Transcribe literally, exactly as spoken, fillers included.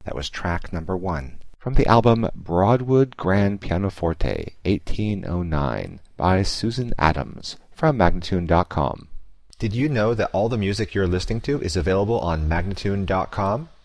That was track number one from the album Broadwood Grand Pianoforte, eighteen oh nine, by Susan Adams from Magnatune dot com. Did you know that all the music you're listening to is available on Magnatune dot com?